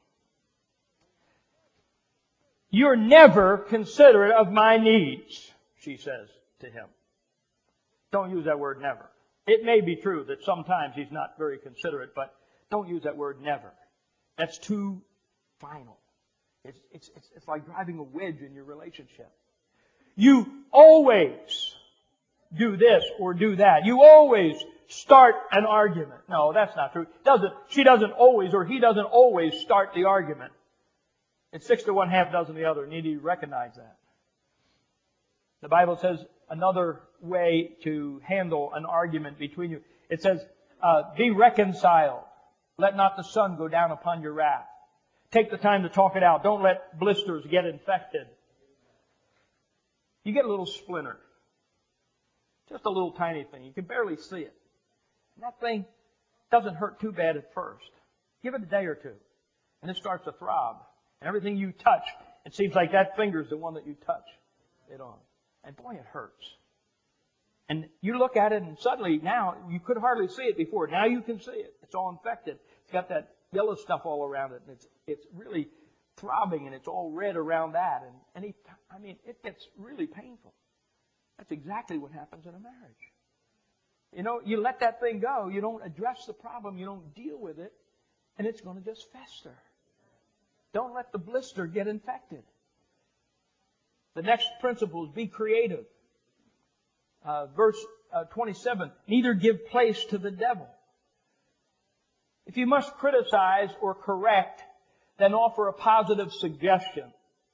You're never considerate of my needs, she says to him. Don't use that word never. It may be true that sometimes he's not very considerate, but don't use that word never. That's too final. It's, it's, it's, it's like driving a wedge in your relationship. You always do this or do that. You always start an argument. No, that's not true. Doesn't, she doesn't always, or he doesn't always start the argument. It's six to one, half dozen the other. You need to recognize that. The Bible says another way to handle an argument between you. It says, uh, be reconciled. Let not the sun go down upon your wrath. Take the time to talk it out. Don't let blisters get infected. You get a little splinter. Just a little tiny thing. You can barely see it. And that thing doesn't hurt too bad at first. Give it a day or two. And it starts to throb. And everything you touch, it seems like that finger's the one that you touch it on. And boy, it hurts. And you look at it and suddenly now, you could hardly see it before. Now you can see it. It's all infected. It's got that yellow stuff all around it. And it's it's really throbbing and it's all red around that. And any, I mean, it gets really painful. That's exactly what happens in a marriage. You know, you let that thing go. You don't address the problem. You don't deal with it. And it's going to just fester. Don't let the blister get infected. The next principle is be creative. Uh, verse uh, twenty-seven, neither give place to the devil. If you must criticize or correct, then offer a positive suggestion.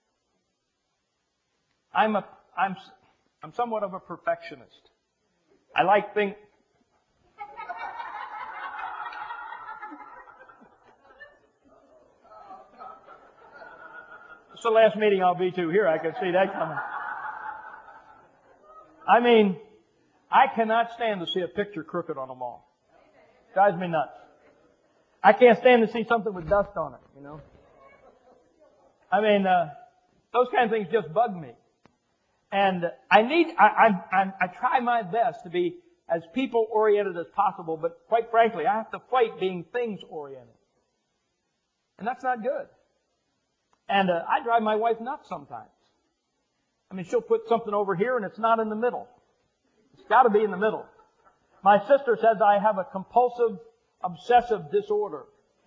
I'm a, I'm, I'm somewhat of a perfectionist. I like things. It's the last meeting I'll be to here. I can see that coming. I mean, I cannot stand to see a picture crooked on a wall. Drives me nuts. I can't stand to see something with dust on it, you know. I mean, uh, those kind of things just bug me. And I need, I, I, I, I try my best to be as people-oriented as possible, but quite frankly, I have to fight being things-oriented. And that's not good. And uh, I drive my wife nuts sometimes. I mean, she'll put something over here and it's not in the middle. It's got to be in the middle. My sister says I have a compulsive, obsessive disorder.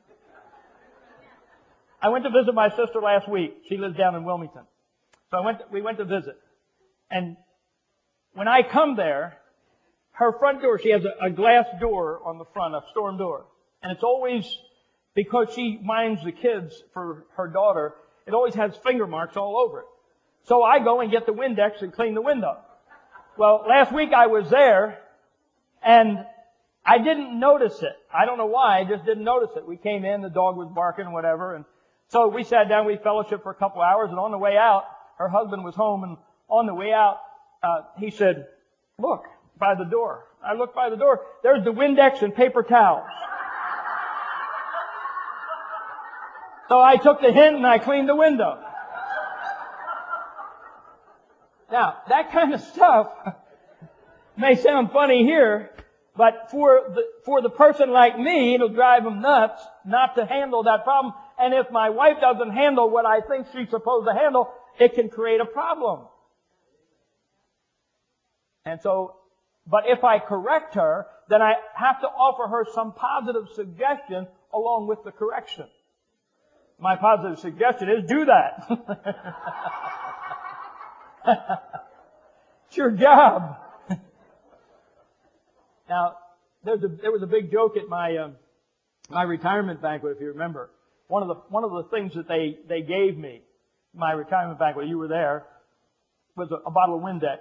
I went to visit my sister last week. She lives down in Wilmington. So I went. To, we went to visit. And when I come there, her front door, she has a, a glass door on the front, a storm door. And it's always, because she minds the kids for her daughter, it always has finger marks all over it. So I go and get the Windex and clean the window. Well, last week I was there, and I didn't notice it. I don't know why, I just didn't notice it. We came in, the dog was barking, whatever, and so we sat down, we fellowshiped for a couple hours, and on the way out, her husband was home, and on the way out, uh, he said, look, by the door. I looked by the door, there's the Windex and paper towels. So I took the hint and I cleaned the window. Now, that kind of stuff may sound funny here, but for the, for the person like me, it'll drive them nuts not to handle that problem. And if my wife doesn't handle what I think she's supposed to handle, it can create a problem. And so, but if I correct her, then I have to offer her some positive suggestion along with the correction. My positive suggestion is do that. It's your job. Now, there's a, there was a big joke at my um, my retirement banquet, if you remember. One of the one of the things that they, they gave me, my retirement banquet, you were there, was a, a bottle of Windex.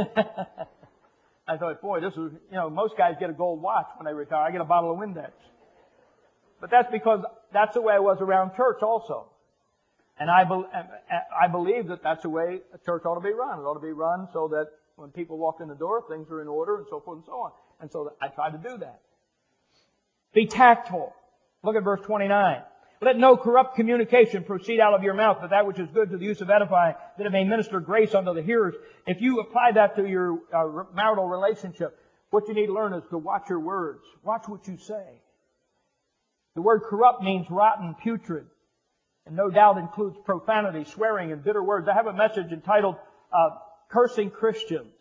I thought, boy, this is, you know, most guys get a gold watch when they retire. I get a bottle of Windex. But that's because that's the way I was around church also. And I, be, I believe that that's the way a church ought to be run. It ought to be run so that when people walk in the door, things are in order and so forth and so on. And so I try to do that. Be tactful. Look at verse twenty-nine. Let no corrupt communication proceed out of your mouth, but that which is good to the use of edifying, that it may minister grace unto the hearers. If you apply that to your uh, marital relationship, what you need to learn is to watch your words. Watch what you say. The word corrupt means rotten, putrid, and no doubt includes profanity, swearing, and bitter words. I have a message entitled, uh, Cursing Christians.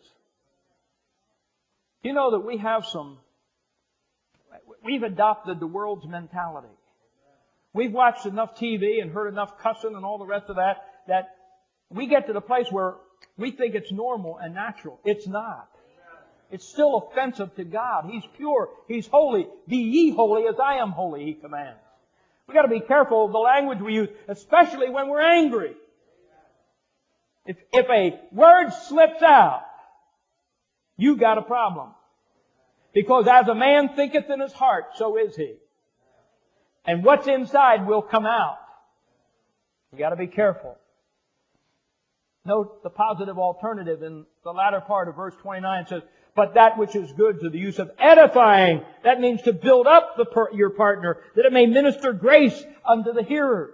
You know that we have some, we've adopted the world's mentality. We've watched enough T V and heard enough cussing and all the rest of that, that we get to the place where we think it's normal and natural. It's not. It's still offensive to God. He's pure. He's holy. Be ye holy as I am holy, He commands. We've got to be careful of the language we use, especially when we're angry. If, if a word slips out, you've got a problem. Because as a man thinketh in his heart, so is he. And what's inside will come out. You've got to be careful. Note the positive alternative in the latter part of verse twenty-nine. It says, but that which is good to the use of edifying. That means to build up the per- your partner, that it may minister grace unto the hearers.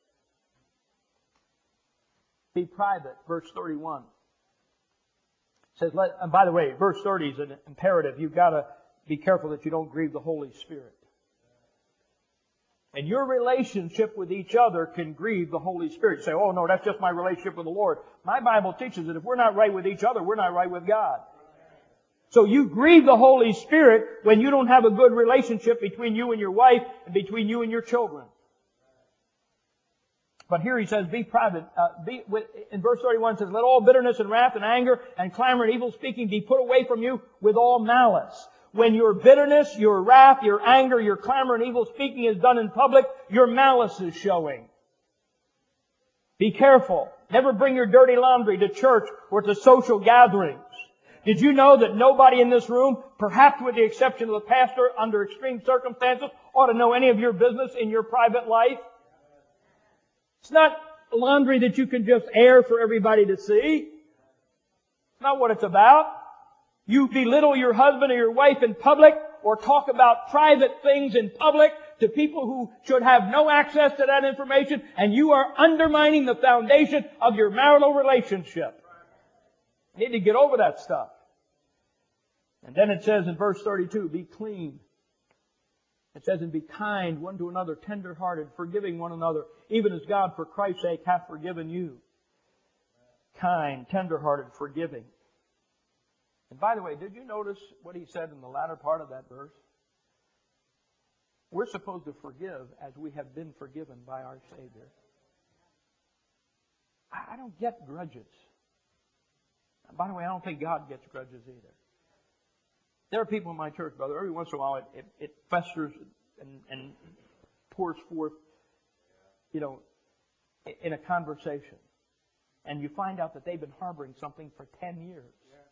Be private, verse thirty-one. It says, let, and by the way, verse thirty is an imperative. You've got to be careful that you don't grieve the Holy Spirit. And your relationship with each other can grieve the Holy Spirit. You say, oh no, that's just my relationship with the Lord. My Bible teaches that if we're not right with each other, we're not right with God. So you grieve the Holy Spirit when you don't have a good relationship between you and your wife and between you and your children. But here he says, be private. Uh, be, in verse thirty-one it says, let all bitterness and wrath and anger and clamor and evil speaking be put away from you with all malice. When your bitterness, your wrath, your anger, your clamor and evil speaking is done in public, your malice is showing. Be careful. Never bring your dirty laundry to church or to social gatherings. Did you know that nobody in this room, perhaps with the exception of the pastor, under extreme circumstances, ought to know any of your business in your private life? It's not laundry that you can just air for everybody to see. It's not what it's about. You belittle your husband or your wife in public, or talk about private things in public to people who should have no access to that information, and you are undermining the foundation of your marital relationship. You need to get over that stuff. And then it says in verse thirty-two, be clean. It says, and be kind one to another, tender-hearted, forgiving one another, even as God for Christ's sake hath forgiven you. Kind, tender-hearted, forgiving. And by the way, did you notice what he said in the latter part of that verse? We're supposed to forgive as we have been forgiven by our Savior. I don't get grudges. By the way, I don't think God gets grudges either. There are people in my church, brother, every once in a while it, it, it festers and, and pours forth, you know, in a conversation. And you find out that they've been harboring something for ten years.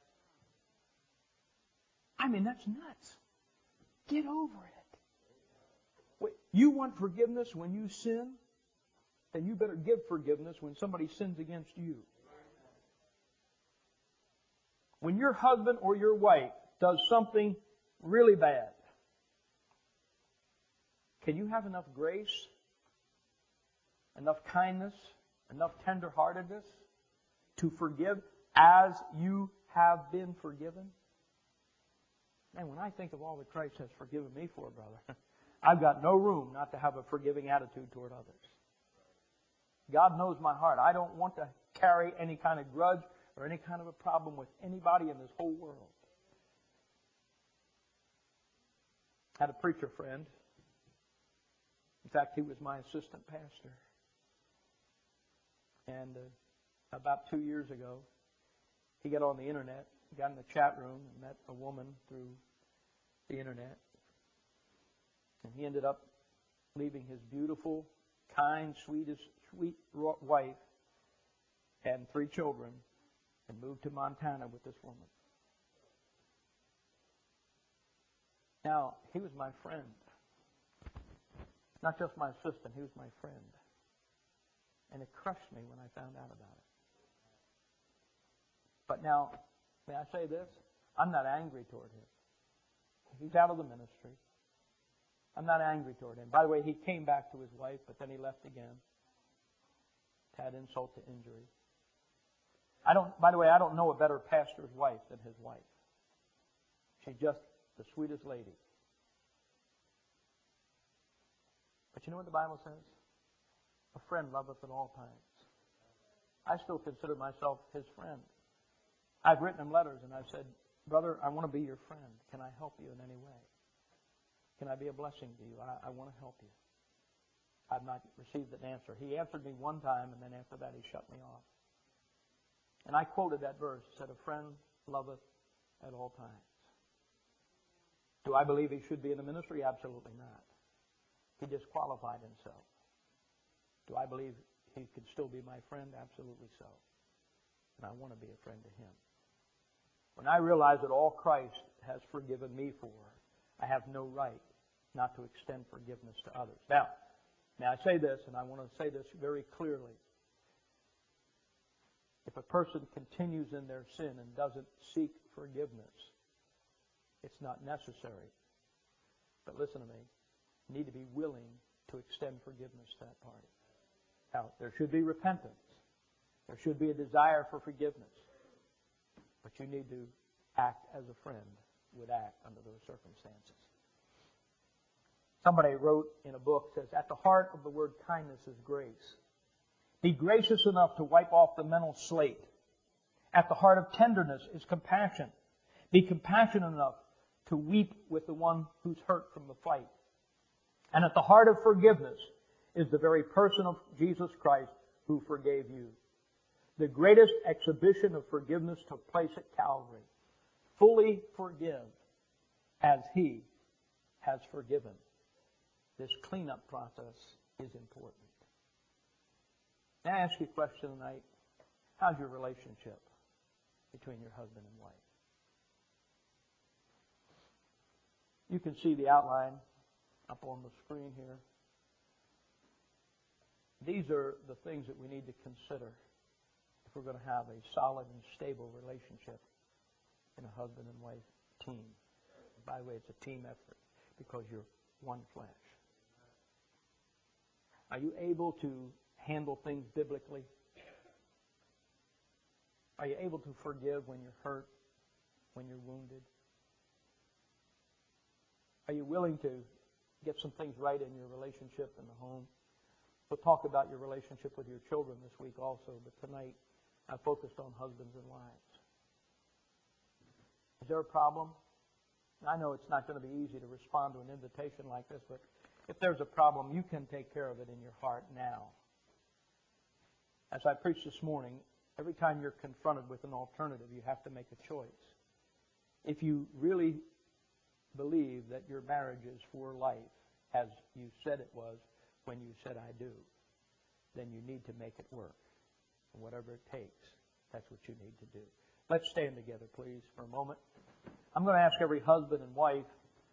I mean, that's nuts. Get over it. Wait, you want forgiveness when you sin? Then you better give forgiveness when somebody sins against you. When your husband or your wife does something really bad, can you have enough grace, enough kindness, enough tenderheartedness to forgive as you have been forgiven? Man, when I think of all that Christ has forgiven me for, brother, I've got no room not to have a forgiving attitude toward others. God knows my heart. I don't want to carry any kind of grudge or any kind of a problem with anybody in this whole world. I had a preacher friend. In fact, he was my assistant pastor. And uh, about two years ago, he got on the internet, got in the chat room, and met a woman through the internet. And he ended up leaving his beautiful, kind, sweetest, sweet wife and three children and moved to Montana with this woman. Now, he was my friend. Not just my assistant, he was my friend. And it crushed me when I found out about it. But now, may I say this? I'm not angry toward him. He's out of the ministry. I'm not angry toward him. By the way, he came back to his wife, but then he left again. To add insult to injury. I don't, by the way, I don't know a better pastor's wife than his wife. She's just the sweetest lady. But you know what the Bible says? A friend loveth at all times. I still consider myself his friend. I've written him letters and I've said, brother, I want to be your friend. Can I help you in any way? Can I be a blessing to you? I, I want to help you. I've not received an answer. He answered me one time, and then after that he shut me off. And I quoted that verse. It said, a friend loveth at all times. Do I believe he should be in the ministry? Absolutely not. He disqualified himself. Do I believe he could still be my friend? Absolutely so. And I want to be a friend to him. When I realize that all Christ has forgiven me for, I have no right not to extend forgiveness to others. Now, Now, I say this, and I want to say this very clearly. If a person continues in their sin and doesn't seek forgiveness, it's not necessary. But listen to me. You need to be willing to extend forgiveness to that party. Now, there should be repentance. There should be a desire for forgiveness. But you need to act as a friend would act under those circumstances. Somebody wrote in a book, says, at the heart of the word kindness is grace. Be gracious enough to wipe off the mental slate. At the heart of tenderness is compassion. Be compassionate enough to weep with the one who's hurt from the fight. And at the heart of forgiveness is the very person of Jesus Christ who forgave you. The greatest exhibition of forgiveness took place at Calvary. Fully forgive as He has forgiven. This cleanup process is important. May I ask you a question tonight? How's your relationship between your husband and wife? You can see the outline up on the screen here. These are the things that we need to consider if we're going to have a solid and stable relationship in a husband and wife team. By the way, it's a team effort because you're one flesh. Are you able to handle things biblically? Are you able to forgive when you're hurt, when you're wounded? Are you willing to get some things right in your relationship in the home? We'll talk about your relationship with your children this week also, but tonight I focused on husbands and wives. Is there a problem? I know it's not going to be easy to respond to an invitation like this, but if there's a problem, you can take care of it in your heart now. As I preached this morning, every time you're confronted with an alternative, you have to make a choice. If you really believe that your marriage is for life, as you said it was when you said I do, then you need to make it work. And whatever it takes, that's what you need to do. Let's stand together, please, for a moment. I'm going to ask every husband and wife